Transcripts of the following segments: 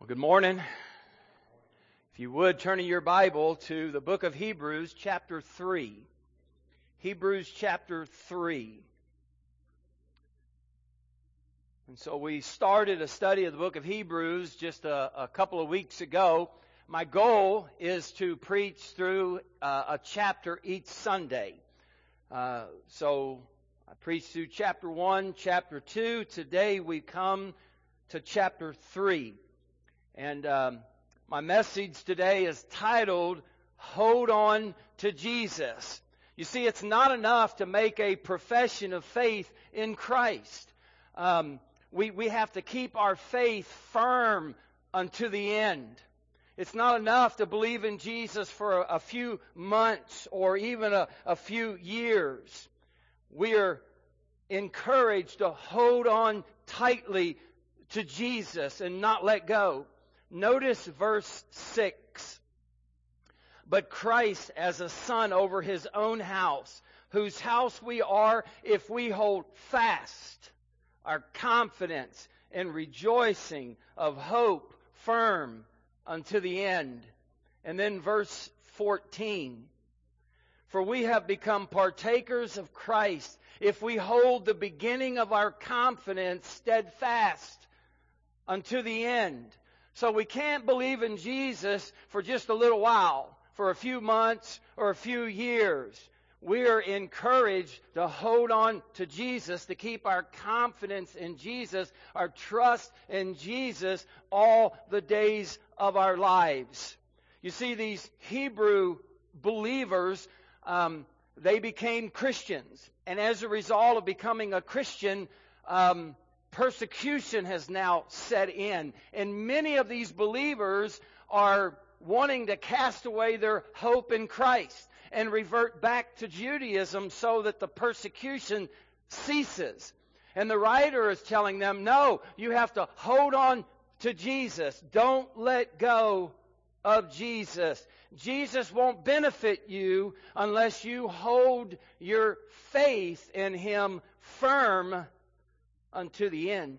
Well, good morning. If you would, turn in your Bible to the book of Hebrews, chapter 3. Hebrews, chapter 3. And so we started a study of the book of Hebrews just a couple of weeks ago. My goal is to preach through a chapter each Sunday. So I preached through chapter 1, chapter 2. Today we come to chapter 3. And my message today is titled, Hold On to Jesus. You see, it's not enough to make a profession of faith in Christ. We have to keep our faith firm unto the end. It's not enough to believe in Jesus for a few months or even a few years. We are encouraged to hold on tightly to Jesus and not let go. Notice verse 6. But Christ as a son over his own house, whose house we are if we hold fast our confidence and rejoicing of hope firm unto the end. And then verse 14. For we have become partakers of Christ if we hold the beginning of our confidence steadfast unto the end. So we can't believe in Jesus for just a little while, for a few months or a few years. We are encouraged to hold on to Jesus, to keep our confidence in Jesus, our trust in Jesus all the days of our lives. You see, these Hebrew believers, they became Christians. And as a result of becoming a Christian, persecution has now set in. And many of these believers are wanting to cast away their hope in Christ and revert back to Judaism so that the persecution ceases. And the writer is telling them, no, you have to hold on to Jesus. Don't let go of Jesus. Jesus won't benefit you unless you hold your faith in Him firm unto the end.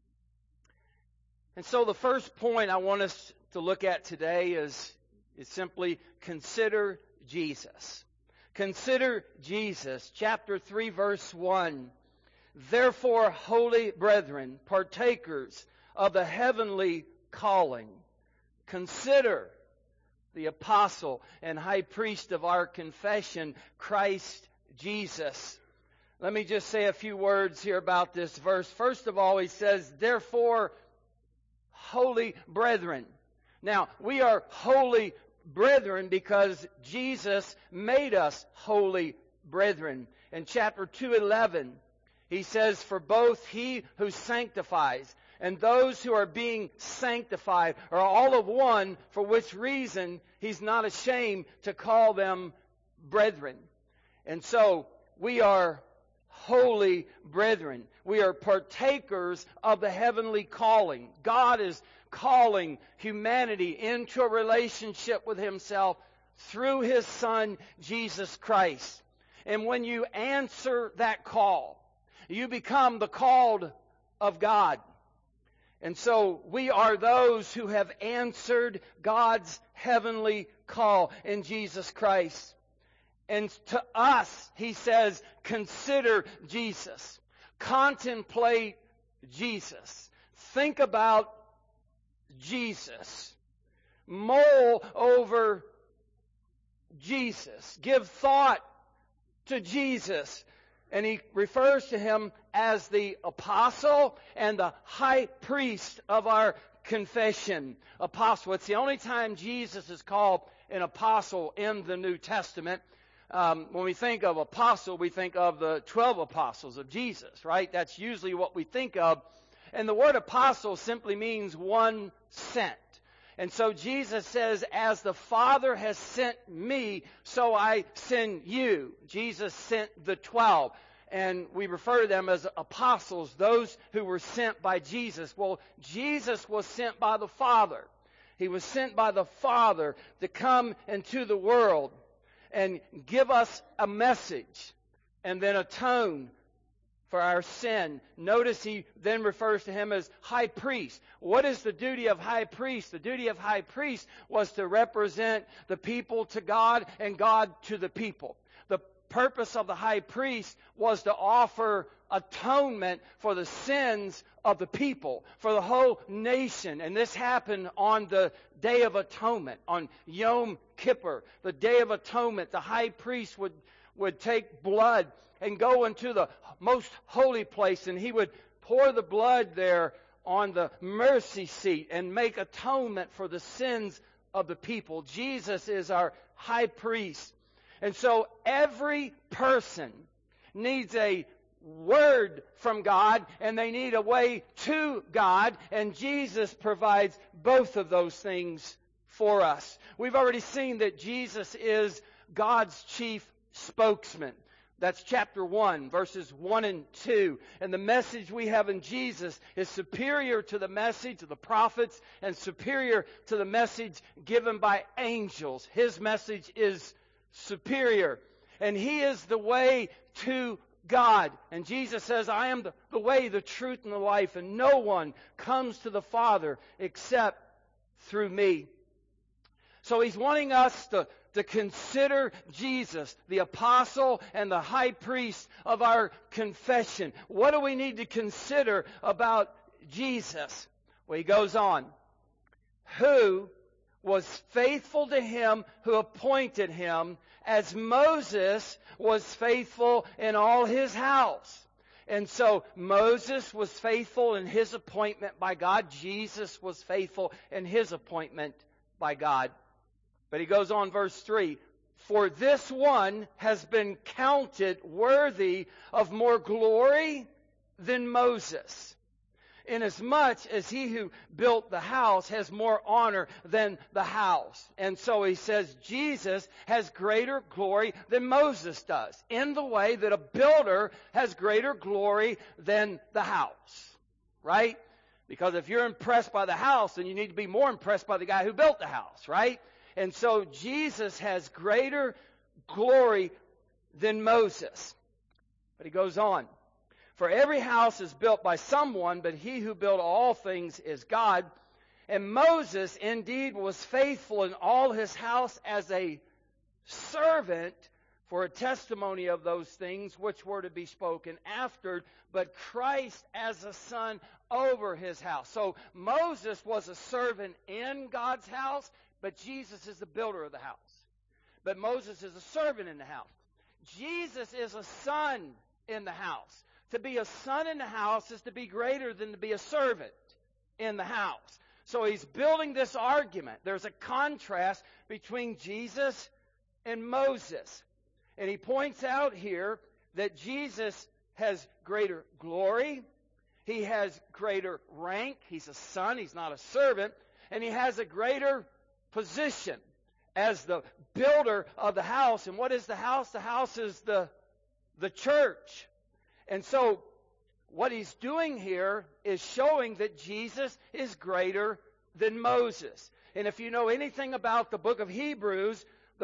And so the first point I want us to look at today is simply consider Jesus. Consider Jesus. Chapter 3, verse 1. Therefore, holy brethren, partakers of the heavenly calling, consider the apostle and high priest of our confession, Christ Jesus. Let me just say a few words here about this verse. First of all, he says, therefore, holy brethren. Now, we are holy brethren because Jesus made us holy brethren. In chapter 2:11, he says, for both he who sanctifies and those who are being sanctified are all of one, for which reason he's not ashamed to call them brethren. And so, we are holy brethren. We are partakers of the heavenly calling. God is calling humanity into a relationship with Himself through His Son, Jesus Christ. And when you answer that call, you become the called of God. And so we are those who have answered God's heavenly call in Jesus Christ. And to us, he says, consider Jesus. Contemplate Jesus. Think about Jesus. Mull over Jesus. Give thought to Jesus. And he refers to him as the apostle and the high priest of our confession. Apostle. It's the only time Jesus is called an apostle in the New Testament. When we think of apostle, we think of the 12 apostles of Jesus, right? That's usually what we think of. And the word apostle simply means one sent. And so Jesus says, as the Father has sent me, so I send you. Jesus sent the 12. And we refer to them as apostles, those who were sent by Jesus. Well, Jesus was sent by the Father. He was sent by the Father to come into the world and give us a message and then atone for our sin. Notice he then refers to him as high priest. What is the duty of high priest? The duty of high priest was to represent the people to God and God to the people. The purpose of the high priest was to offer atonement for the sins of the people, for the whole nation. And this happened on the Day of Atonement, on Yom Kippur, the Day of Atonement. The high priest would take blood and go into the most holy place, and he would pour the blood there on the mercy seat and make atonement for the sins of the people. Jesus is our high priest. And so every person needs a word from God, and they need a way to God, and Jesus provides both of those things for us. We've already seen that Jesus is God's chief spokesman. That's chapter 1, verses 1 and 2. And the message we have in Jesus is superior to the message of the prophets and superior to the message given by angels. His message is superior. And He is the way to God. And Jesus says, I am the way, the truth, and the life, and no one comes to the Father except through me. So He's wanting us to consider Jesus, the apostle and the high priest of our confession. What do we need to consider about Jesus? Well, He goes on. Who was faithful to Him who appointed Him, as Moses was faithful in all his house. And so Moses was faithful in his appointment by God. Jesus was faithful in His appointment by God. But he goes on, verse 3, for this one has been counted worthy of more glory than Moses, inasmuch as he who built the house has more honor than the house. And so he says Jesus has greater glory than Moses does, in the way that a builder has greater glory than the house. Right? Because if you're impressed by the house, then you need to be more impressed by the guy who built the house, right? And so Jesus has greater glory than Moses. But he goes on. For every house is built by someone, but He who built all things is God. And Moses indeed was faithful in all his house as a servant for a testimony of those things which were to be spoken after, but Christ as a son over his house. So Moses was a servant in God's house, but Jesus is the builder of the house. But Moses is a servant in the house. Jesus is a son in the house. To be a son in the house is to be greater than to be a servant in the house. So he's building this argument. There's a contrast between Jesus and Moses. And he points out here that Jesus has greater glory. He has greater rank. He's a son. He's not a servant. And he has a greater position as the builder of the house. And what is the house? The house is the church. And so what he's doing here is showing that Jesus is greater than Moses. And if you know anything about the book of Hebrews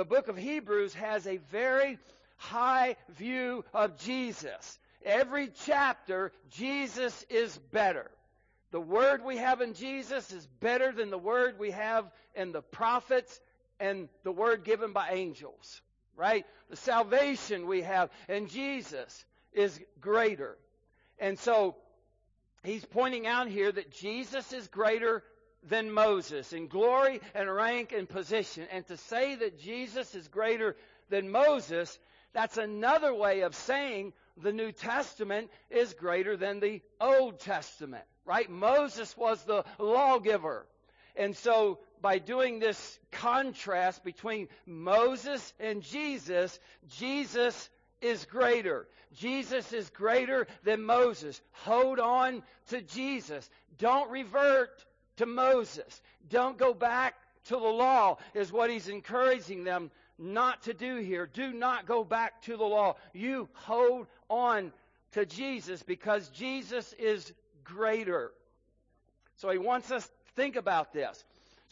has a very high view of Jesus. Every chapter, Jesus is better. The word we have in Jesus is better than the word we have in the prophets and the word given by angels. Right? The salvation we have in Jesus is greater. And so he's pointing out here that Jesus is greater than Moses in glory and rank and position. And to say that Jesus is greater than Moses, that's another way of saying the New Testament is greater than the Old Testament. Right? Moses was the lawgiver. And so by doing this contrast between Moses and Jesus, Jesus is greater. Jesus is greater than Moses. Hold on to Jesus. Don't revert to Moses. Don't go back to the law, is what he's encouraging them not to do here. Do not go back to the law. You hold on to Jesus because Jesus is greater. So he wants us to think about this.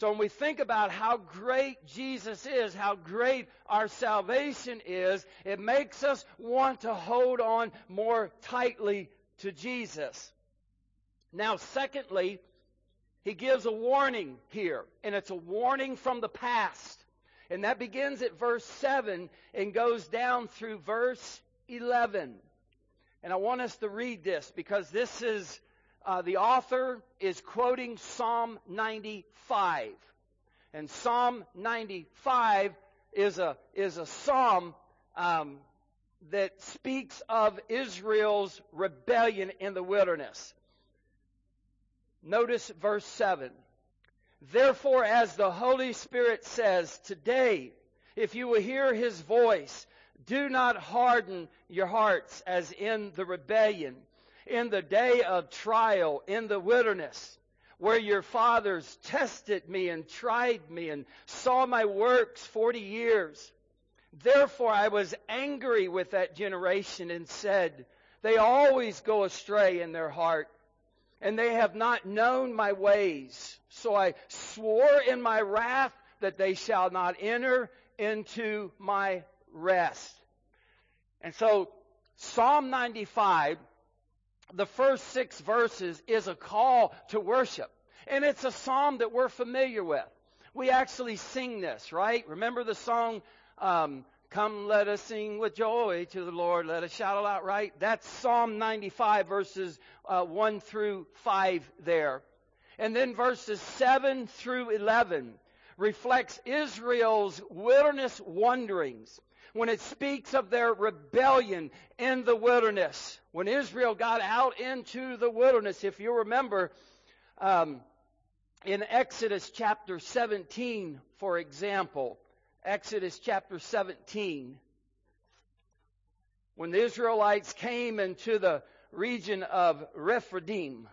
So when we think about how great Jesus is, how great our salvation is, it makes us want to hold on more tightly to Jesus. Now, secondly, he gives a warning here, and it's a warning from the past. And that begins at verse 7 and goes down through verse 11. And I want us to read this because this is, the author is quoting Psalm 95. And Psalm 95 is a psalm that speaks of Israel's rebellion in the wilderness. Notice verse 7. Therefore, as the Holy Spirit says, today, if you will hear His voice, do not harden your hearts as in the rebellion, in the day of trial, in the wilderness, where your fathers tested me and tried me and saw my works 40 years. Therefore, I was angry with that generation and said, they always go astray in their heart, and they have not known my ways. So I swore in my wrath that they shall not enter into my rest. And so Psalm 95, the first 6 verses, is a call to worship. And it's a psalm that we're familiar with. We actually sing this, right? Remember the song, Come let us sing with joy to the Lord, let us shout aloud, right? That's Psalm 95 verses 1 through 5 there. And then verses 7 through 11 reflects Israel's wilderness wanderings. When it speaks of their rebellion in the wilderness. When Israel got out into the wilderness, if you remember, in Exodus chapter 17, for example, Exodus chapter 17, when the Israelites came into the region of Rephidim,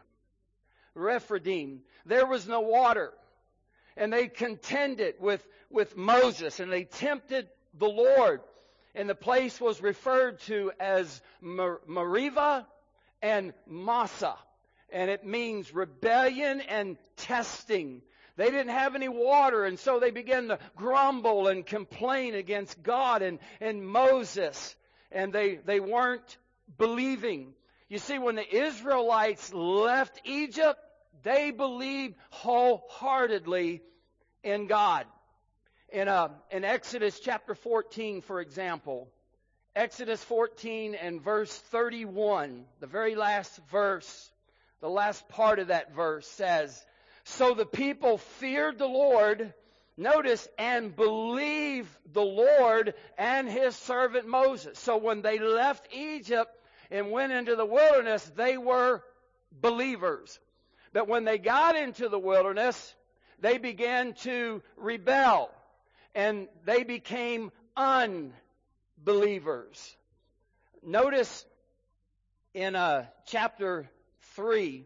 there was no water. And they contended with Moses, and they tempted the Lord. And the place was referred to as Meribah and Massah. And it means rebellion and testing. They didn't have any water, and so they began to grumble and complain against God and Moses. And they weren't believing. You see, when the Israelites left Egypt, they believed wholeheartedly in God. In Exodus chapter 14, for example, Exodus 14 and verse 31, the very last verse, the last part of that verse says, so the people feared the Lord, notice, and believed the Lord and His servant Moses. So when they left Egypt and went into the wilderness, they were believers. But when they got into the wilderness, they began to rebel. And they became unbelievers. Notice in chapter 3,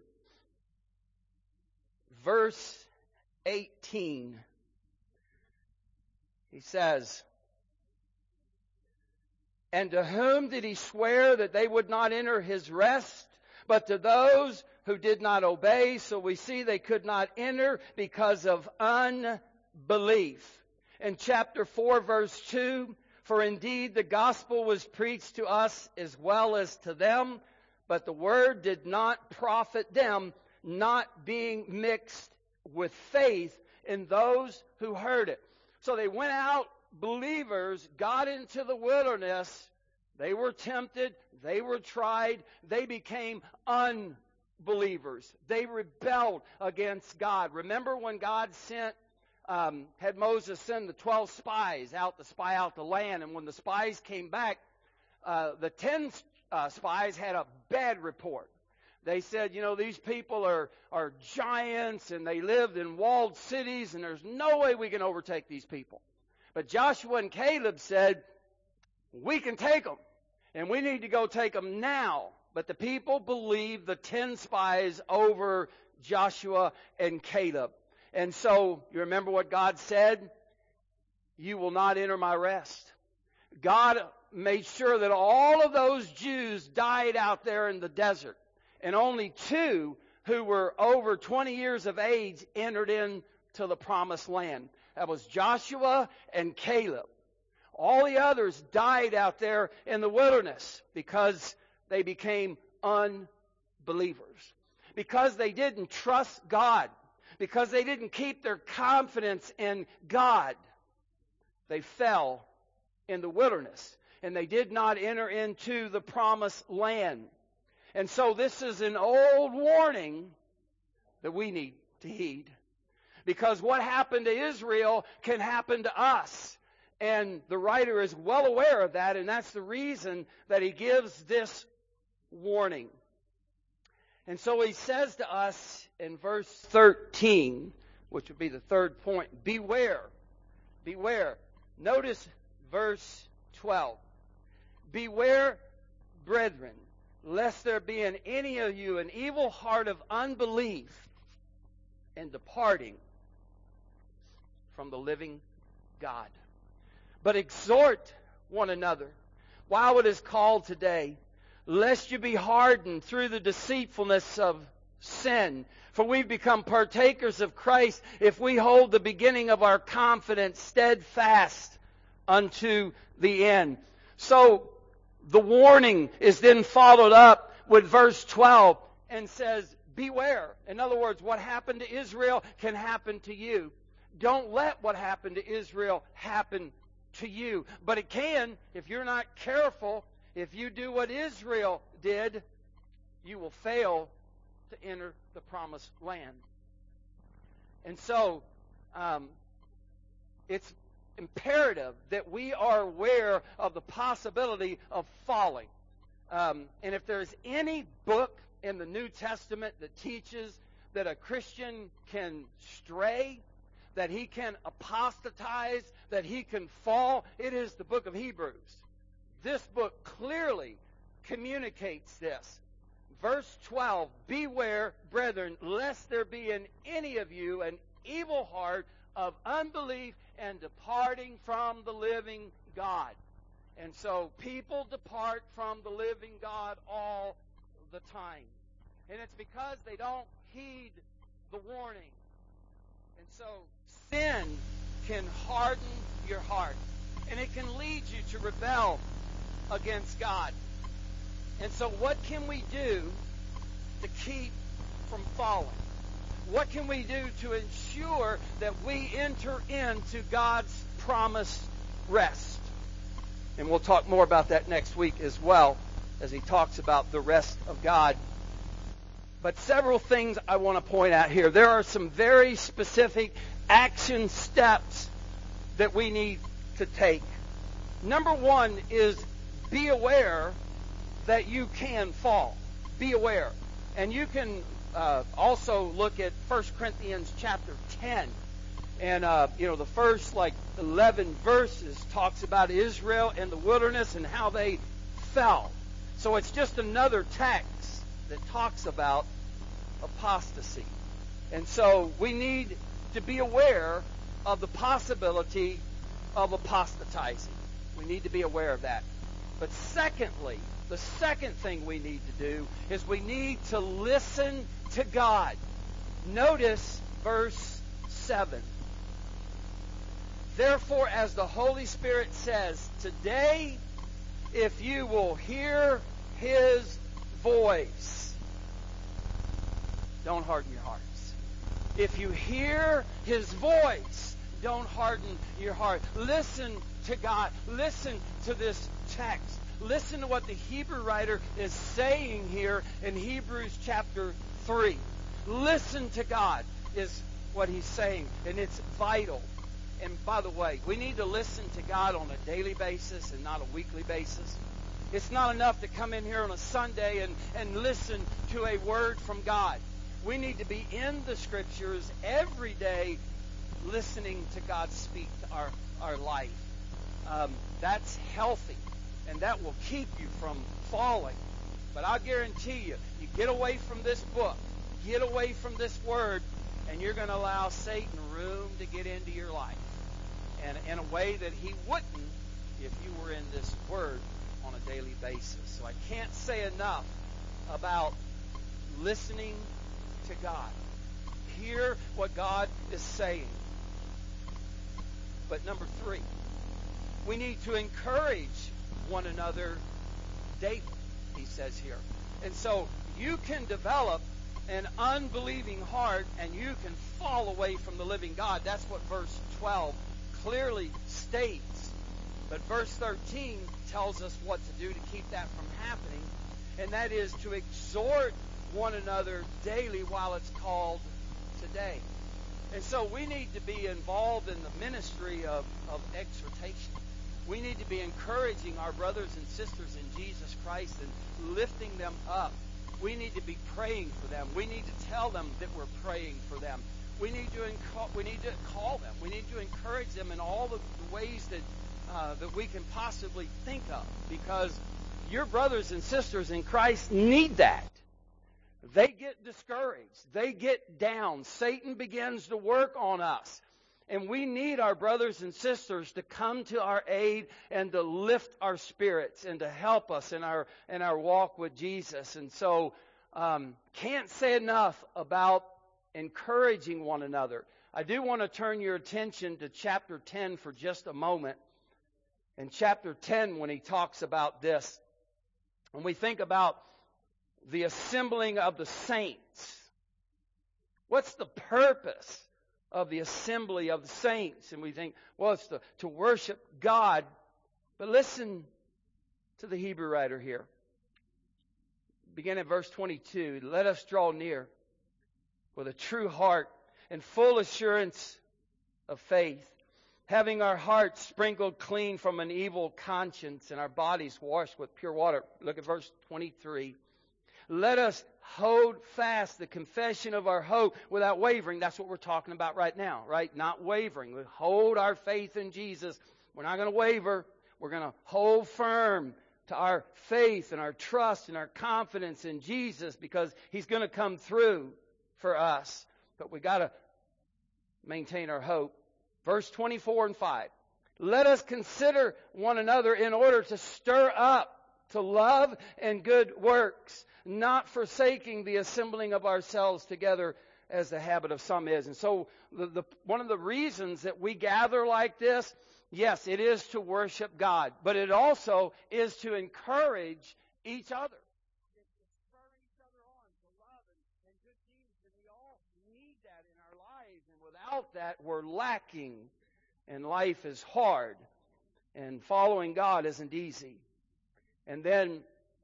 verse 18, he says, and to whom did he swear that they would not enter his rest? But to those who did not obey. So we see they could not enter because of unbelief. In chapter 4, verse 2, for indeed the gospel was preached to us as well as to them, but the word did not profit them, not being mixed with faith in those who heard it. So they went out, believers, got into the wilderness, they were tempted, they were tried, they became unbelievers. They rebelled against God. Remember when God had Moses send the 12 spies out to spy out the land, and when the spies came back, the 10 spies had a bad report. They said, these people are giants, and they lived in walled cities, and there's no way we can overtake these people. But Joshua and Caleb said, we can take them, and we need to go take them now. But the people believed the 10 spies over Joshua and Caleb. And so, you remember what God said? You will not enter my rest. God made sure that all of those Jews died out there in the desert. And only 2 who were over 20 years of age entered into to the promised land. That was Joshua and Caleb. All the others died out there in the wilderness because they became unbelievers. Because they didn't trust God. Because they didn't keep their confidence in God. They fell in the wilderness. And they did not enter into the promised land. And so this is an old warning that we need to heed. Because what happened to Israel can happen to us. And the writer is well aware of that, and that's the reason that he gives this warning. And so he says to us in verse 13, which would be the third point, beware. Beware. Notice verse 12. Beware, brethren, lest there be in any of you an evil heart of unbelief and departing from the living God. But exhort one another while it is called today, lest you be hardened through the deceitfulness of sin. For we've become partakers of Christ if we hold the beginning of our confidence steadfast unto the end. So the warning is then followed up with verse 12 and says, beware. In other words, what happened to Israel can happen to you. Don't let what happened to Israel happen to you. But it can, if you're not careful, if you do what Israel did, you will fail to enter the promised land. And so, it's imperative that we are aware of the possibility of falling. And if there's any book in the New Testament that teaches that a Christian can stray, that he can apostatize, that he can fall, it is the book of Hebrews. This book clearly communicates this. Verse 12, beware, brethren, lest there be in any of you an evil heart of unbelief and departing from the living God. And so people depart from the living God all the time. And it's because they don't heed the warning. And so sin can harden your heart. And it can lead you to rebel against God. And so what can we do to keep from falling? What can we do to ensure that we enter into God's promised rest? And we'll talk more about that next week as well, as he talks about the rest of God. But several things I want to point out here. There are some very specific action steps that we need to take. Number one is be aware that you can fall. Be aware. And you can also look at 1 Corinthians chapter 10. And, the first 11 verses talks about Israel in the wilderness and how they fell. So it's just another text that talks about apostasy. And so we need to be aware of the possibility of apostatizing. We need to be aware of that. But secondly, the second thing we need to do is we need to listen to God. Notice verse 7. Therefore, as the Holy Spirit says, today, if you will hear His voice, don't harden your hearts. If you hear His voice, don't harden your heart. Listen to God. Listen to this text. Listen to what the Hebrew writer is saying here in Hebrews chapter 3. Listen to God is what he's saying, and it's vital. And by the way, we need to listen to God on a daily basis and not a weekly basis. It's not enough to come in here on a Sunday and listen to a word from God. We need to be in the Scriptures every day listening to God speak to our life. That's healthy, and that will keep you from falling. But I guarantee you, you get away from this book, get away from this word, and you're going to allow Satan room to get into your life. And in a way that he wouldn't if you were in this word on a daily basis. So I can't say enough about listening to God, hear what God is saying. But number 3, we need to encourage one another daily, he says here. And so you can develop an unbelieving heart and you can fall away from the living God. That's what verse 12 clearly states. But verse 13 tells us what to do to keep that from happening, and that is to exhort one another daily while it's called today. And so we need to be involved in the ministry of exhortation. We need to be encouraging our brothers and sisters in Jesus Christ and lifting them up. We need to be praying for them. We need to tell them that we're praying for them. We need to call them. We need to encourage them in all the ways that we can possibly think of, because your brothers and sisters in Christ need that. They get discouraged. They get down. Satan begins to work on us. And we need our brothers and sisters to come to our aid and to lift our spirits and to help us in our walk with Jesus. And so, can't say enough about encouraging one another. I do want to turn your attention to chapter 10 for just a moment. In chapter 10, when he talks about this, when we think about the assembling of the saints, what's the purpose of the assembly of the saints? And we think, well, it's to worship God. But listen to the Hebrew writer here. Begin at verse 22. Let us draw near with a true heart and full assurance of faith, having our hearts sprinkled clean from an evil conscience and our bodies washed with pure water. Look at verse 23. Let us hold fast the confession of our hope without wavering. That's what we're talking about right now, right? Not wavering. We hold our faith in Jesus. We're not going to waver. We're going to hold firm to our faith and our trust and our confidence in Jesus, because He's going to come through for us. But we got to maintain our hope. Verse 24 and 5. Let us consider one another in order to stir up to love and good works, not forsaking the assembling of ourselves together as the habit of some is. And so one of the reasons that we gather like this, yes, it is to worship God, but it also is to encourage each other. It's to spur each other on to love and good deeds, and we all need that in our lives. And without that, we're lacking, and life is hard, and following God isn't easy. And then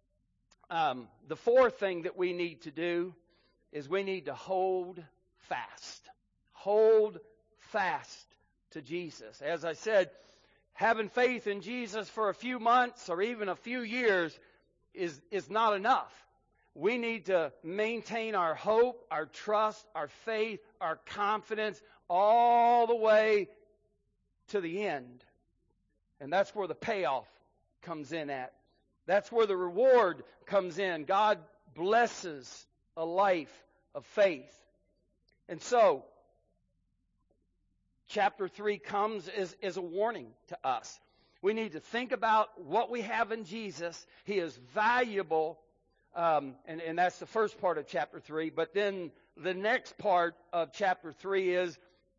the fourth thing that we need to do is we need to hold fast. Hold fast to Jesus. As I said, having faith in Jesus for a few months or even a few years is not enough. We need to maintain our hope, our trust, our faith, our confidence all the way to the end. And that's where the payoff comes in at. That's where the reward comes in. God blesses a life of faith. And so, chapter 3 comes as a warning to us. We need to think about what we have in Jesus. He is valuable, and that's the first part of chapter 3. But then the next part of chapter 3 is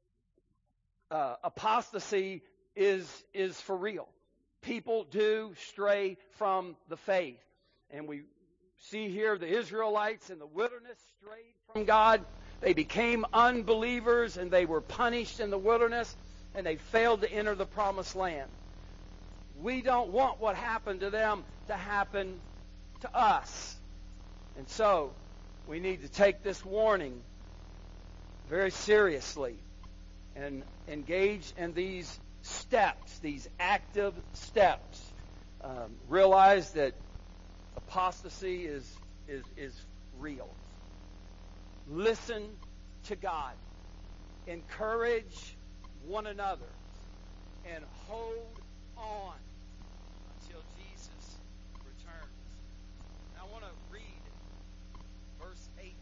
apostasy is for real. People do stray from the faith. And we see here the Israelites in the wilderness strayed from God. They became unbelievers and they were punished in the wilderness, and they failed to enter the promised land. We don't want what happened to them to happen to us. And so we need to take this warning very seriously and engage in these steps, these active steps. Realize that apostasy is real. Listen to God. Encourage one another. And hold on until Jesus returns. Now I want to read verse 18.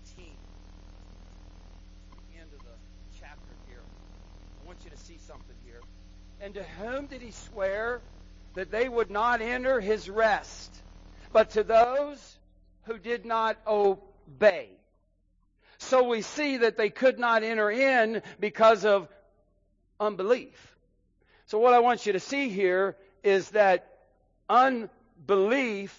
The end of the chapter here. I want you to see something here. And to whom did He swear that they would not enter His rest, but to those who did not obey? so we see that they could not enter in because of unbelief. So what I want you to see here is that unbelief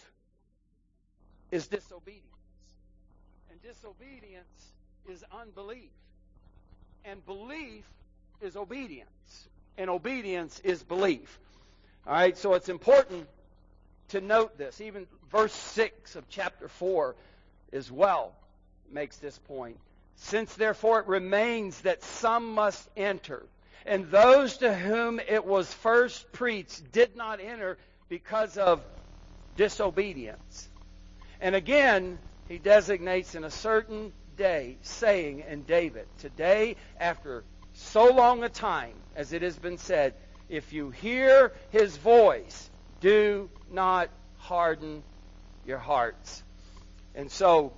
is disobedience. And disobedience is unbelief. And belief is obedience. And obedience is belief. All right, so it's important to note this. Even verse 6 of chapter 4 as well makes this point. Since therefore it remains that some must enter, and those to whom it was first preached did not enter because of disobedience. And again, he designates in a certain day, saying in David, today, after so long a time, as it has been said, if you hear his voice, do not harden your hearts. And so,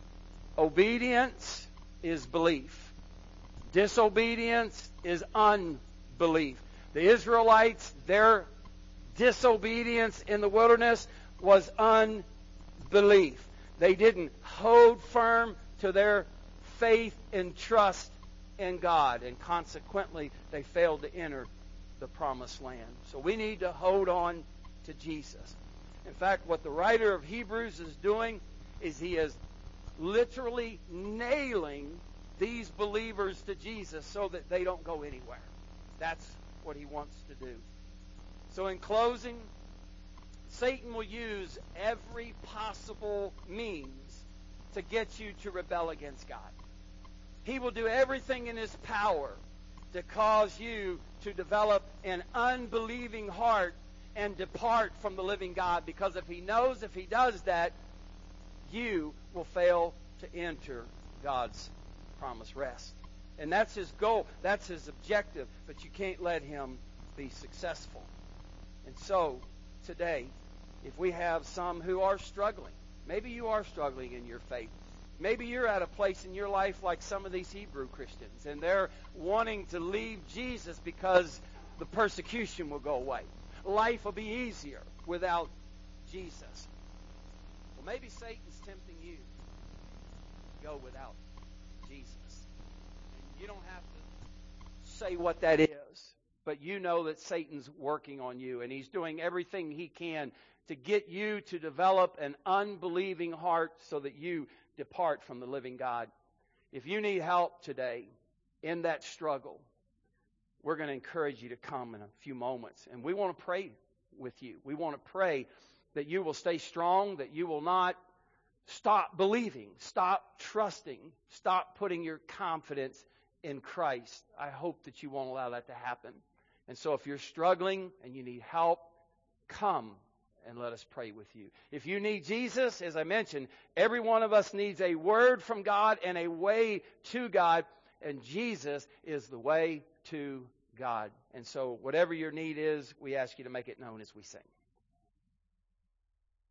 obedience is belief. Disobedience is unbelief. The Israelites, their disobedience in the wilderness was unbelief. They didn't hold firm to their faith and trust in God, and consequently they failed to enter the promised land. So we need to hold on to Jesus. In fact, what the writer of Hebrews is doing is he is literally nailing these believers to Jesus so that they don't go anywhere. That's what he wants to do. So in closing, Satan will use every possible means to get you to rebel against God. He will do everything in his power to cause you to develop an unbelieving heart and depart from the living God, because if he knows if he does that, you will fail to enter God's promised rest. And that's his goal. That's his objective. But you can't let him be successful. And so, today, if we have some who are struggling, maybe you are struggling in your faith. Maybe you're at a place in your life like some of these Hebrew Christians, and they're wanting to leave Jesus because the persecution will go away. Life will be easier without Jesus. Well, maybe Satan's tempting you to go without Jesus. And you don't have to say what that is, but you know that Satan's working on you, and he's doing everything he can to get you to develop an unbelieving heart so that you depart from the living God. If you need help today in that struggle, we're going to encourage you to come in a few moments. And we want to pray with you. We want to pray that you will stay strong, that you will not stop believing, stop trusting, stop putting your confidence in Christ. I hope that you won't allow that to happen. And so if you're struggling and you need help, come and let us pray with you. If you need Jesus, as I mentioned, every one of us needs a word from God and a way to God, and Jesus is the way to God. And so whatever your need is, we ask you to make it known as we sing.